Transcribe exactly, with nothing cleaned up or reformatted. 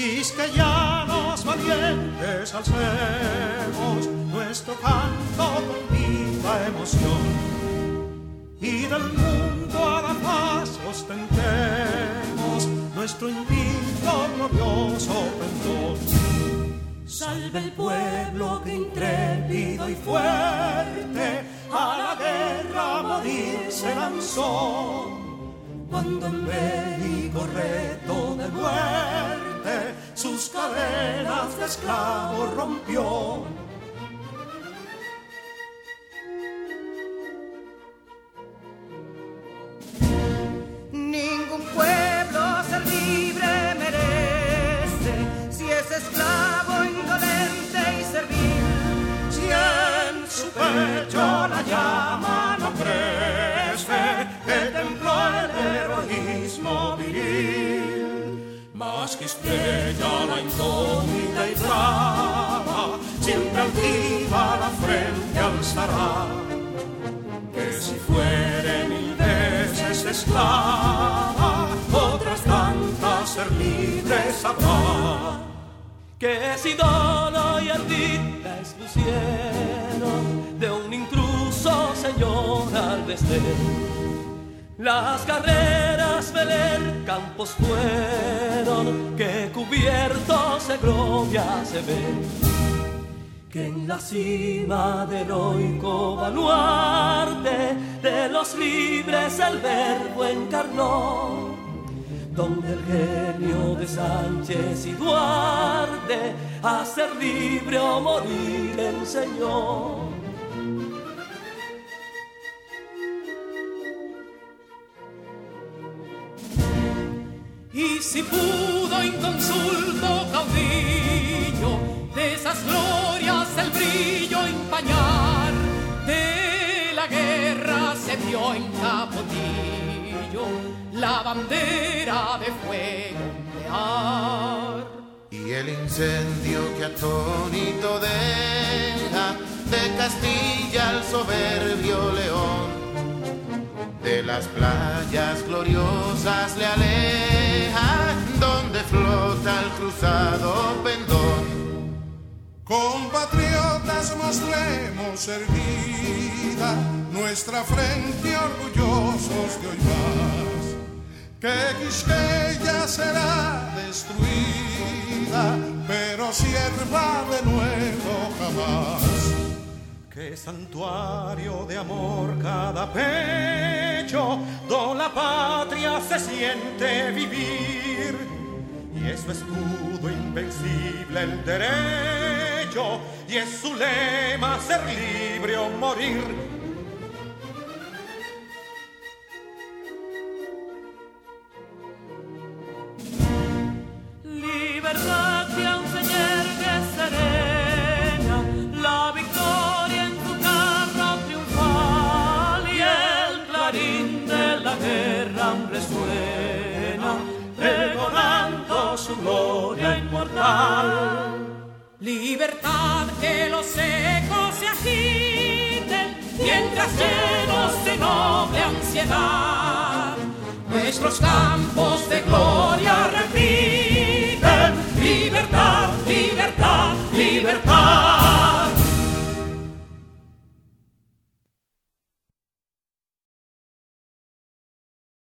que ya los valientes alcemos nuestro canto con viva emoción, y del mundo a la paz ostentemos nuestro invicto glorioso pendón. Salve el pueblo que intrépido y fuerte a la guerra a morir se lanzó, cuando en bélico reto de muerte sus cadenas de esclavos rompió. Ningún pueblo ser libre merece si es esclavo, indolente y servil. Si en su pecho la llama no crece, que templó el heroísmo viril, más que estrella la incógnita y brava, siempre altiva la frente alzará, que si fuere mil veces esclava, otras tantas ser libres habrá. Que si dolo y ardida expusieron de un intruso señor al desdén, las carreras veler campos fueron que cubiertos de gloria se ven, que en la cima del heroico baluarte de los libres el verbo encarnó, donde el genio de Sánchez y Duarte a ser libre o morir enseñó. Y si pudo inconsulto caudillo de esas glorias el brillo empañar, de la guerra se vio en Capotillo la bandera de fuego ondear. Y el incendio que atónito deja de Castilla al soberbio león, de las playas gloriosas le aleja, donde flota el cruzado pendón. Compatriotas, mostremos erguida nuestra frente orgullosos de hoy más, que Quisqueya será destruida, pero sierva de nuevo jamás. Que santuario de amor cada pecho, do la patria se siente vivir, y es su escudo invencible el derecho, y es su lema ser libre o morir. Libertad que aún se yergue serena, la victoria en tu carro triunfal, y el clarín de la guerra resuena, pregonando su gloria inmortal. Libertad, que los ecos se agiten, mientras llenos de noble ansiedad nuestros campos